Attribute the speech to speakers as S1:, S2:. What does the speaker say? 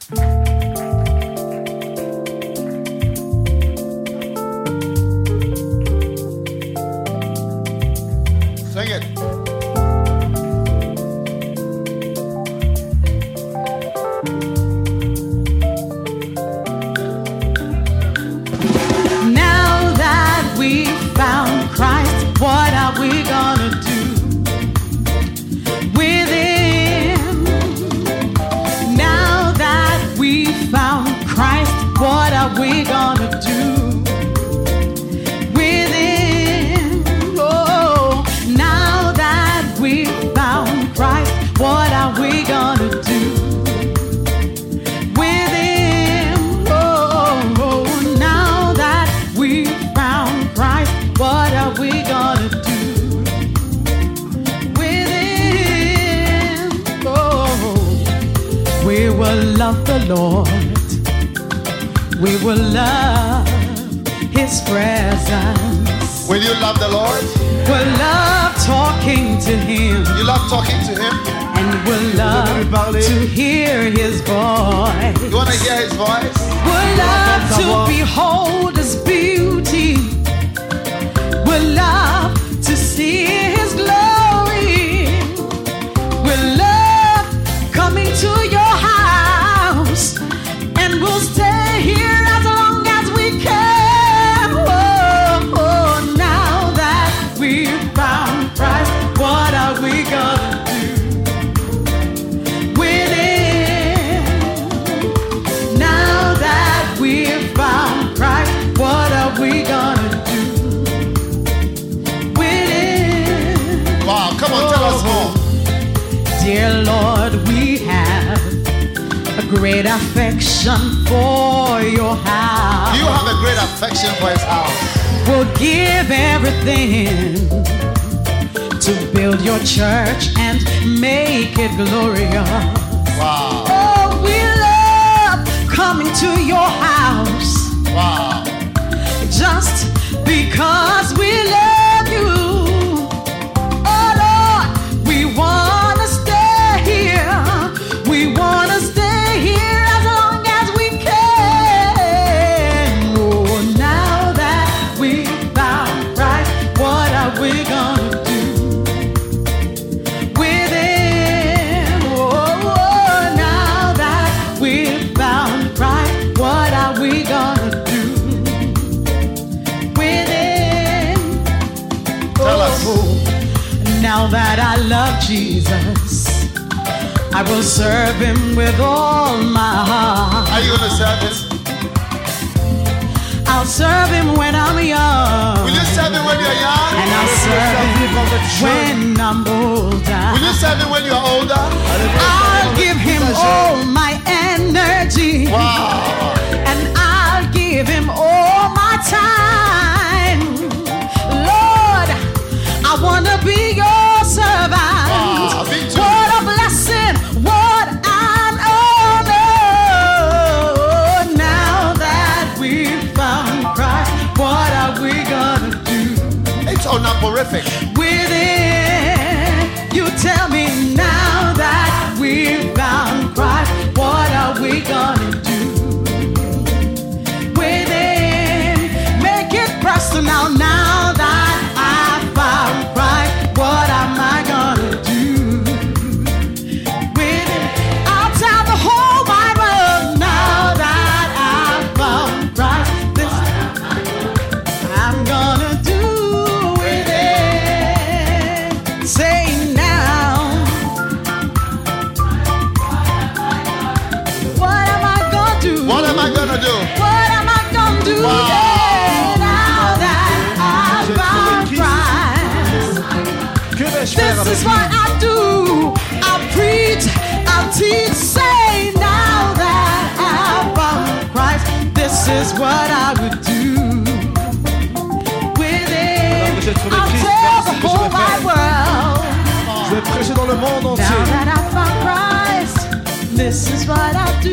S1: Sing it.
S2: Now that we found Christ, what are we gonna do with him? Now that we found Christ, what are we gonna do with him? Oh, now that we found Christ, what are we gonna do with him? Oh, now that we found Christ, what are we gonna do with him? Oh, we will love the Lord. We will love his presence.
S1: Will you love the Lord?
S2: We'll love talking to him.
S1: You love talking to him?
S2: And we'll love to hear his voice.
S1: You want to hear his voice?
S2: We'll love to behold his beauty. We'll love to see his glory. We'll love coming to your house. And we'll stay here as long as we can. Oh, now that we've found Christ, what are we gonna do with him? Now that we've found Christ, what are we gonna do with him?
S1: Wow, come on, tell us more.
S2: Dear Lord, we have a great affection for your house.
S1: You have a great affection for his house.
S2: We'll give everything to build your church and make it glorious.
S1: Wow.
S2: Oh, we love coming to your house
S1: Wow.
S2: just because we love you. Oh Lord, we wanna stay here. We wanna stay here as long as we can. Oh, now that we found Christ, what are we gonna do with him? Oh, now that we found Christ, what are we gonna do with him?
S1: Tell us.
S2: Now that I love Jesus, I will serve him with all my heart.
S1: Are you going to serve him?
S2: I'll serve him when I'm young.
S1: Will you serve him when you're young?
S2: And I'll serve him when I'm older.
S1: Will you serve him when you're older?
S2: I'll give him all my energy.
S1: Wow.
S2: And I'll give him all my time. Lord, I want to be your servant.
S1: Wow, me too.
S2: What a blessing. What an honor. Now that we've found Christ, what are we going to do
S1: It's honorific.
S2: with it? You tell me now that we've found Christ, what are we going to do with it? Make it personal now. Now that I found Christ, what am I gonna do with it? I'll tell the whole wide world now that I found Christ. This I'm gonna do with it. Say now, what am I gonna do?
S1: What am I going to do?
S2: What am I gonna do
S1: Wow.
S2: now that I found Christ? This is what I do. I preach, I teach, say now that I found Christ. This is what I would do with it. I'll tell the whole wide world.
S3: Je vais prêcher dans le monde
S2: Now
S3: entier.
S2: that I found Christ, this is what I do.